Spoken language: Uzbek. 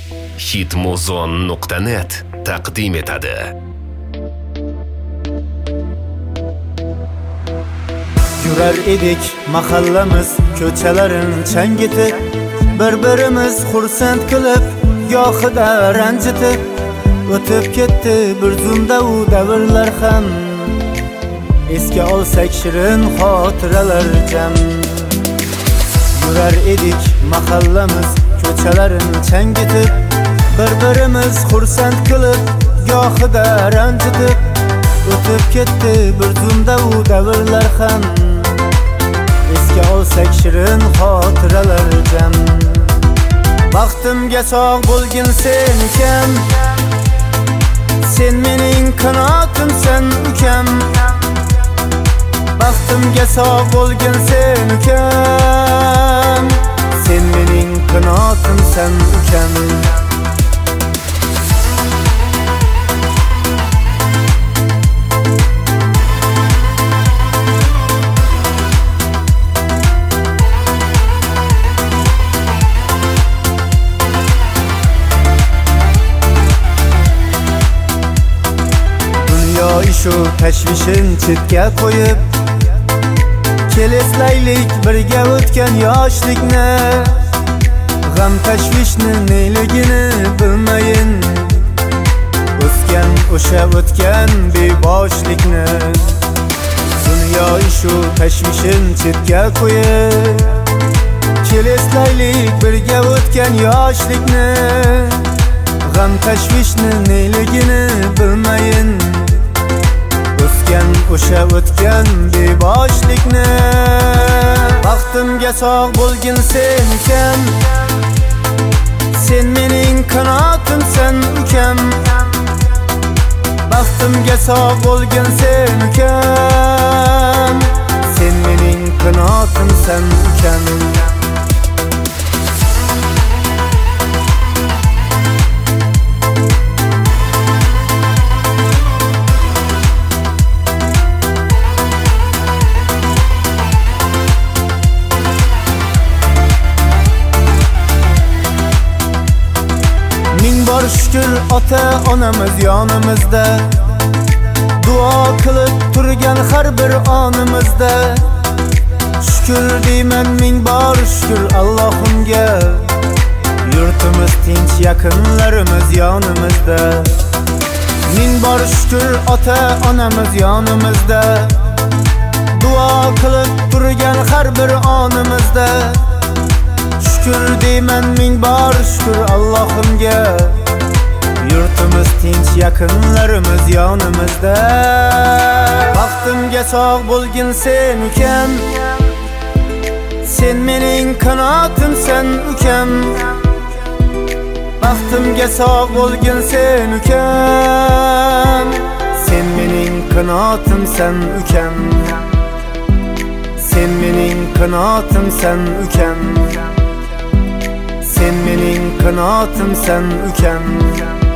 Hitmuzon.net taqdim etadi. Yurar edik mahallamiz ko'chalarin changitib, bir-birimiz xursand qilib, gohida ranjitib, o'tib ketdi bir zumda u davrlar ham. Esga olsak shirin xotiralar jam. Yurar edik mahallamiz ko'chalarin changitib, bir-birimiz xursand qilib, gohida ranjitib, o'tib ketdi bir zumda u davrlar ham. Esga olsak shirin xotiralar jam. Baxtimga sog' bo'lgin sen ukam, sen mening qanotimsan ukam. Baxtimga sog' bo'lgin sen ukam, sen mening qanotimsan ukam. Shu tashvishin chetga qo'yib, keleslaylik birga o'tgan yoshlikni. G'am tashvishni neligini bilmayin, o'sgan o'sha o'tgan beboshlikni. Dunyo shu tashvishin chetga qo'yib, keleslaylik birga o'tgan yoshlikni. G'am tashvishni neligini bilmayin, o'sha o'tgan beboshlikni. Baxtimga sog' bo'lgin sen ukam, sen mening qanotimsan ukam. Baxtimga sog' bo'lgin sen ukam, sen mening qanotimsan ukam. Shukr ota-onamiz yonimizda, duo qilib turgan har bir onimizda. Shukr deyman ming bor shukr Allohimga, yurtimiz tinch, yaqinlarimiz yonimizda. Ming bor shukr ota-onamiz yonimizda, duo qilib turgan har bir onimizda. Shukr deyman ming bor shukr Allohimga, yurtimiz tinch, yaqinlarimiz yonimizda. Baxtimga sog' bo'lgin sen ukam, sen mening qanotimsan ukam. Baxtimga sog' bo'lgin sen ukam, sen mening qanotimsan ukam. Sen mening qanotimsan ukam, sen mening qanotimsan ukam.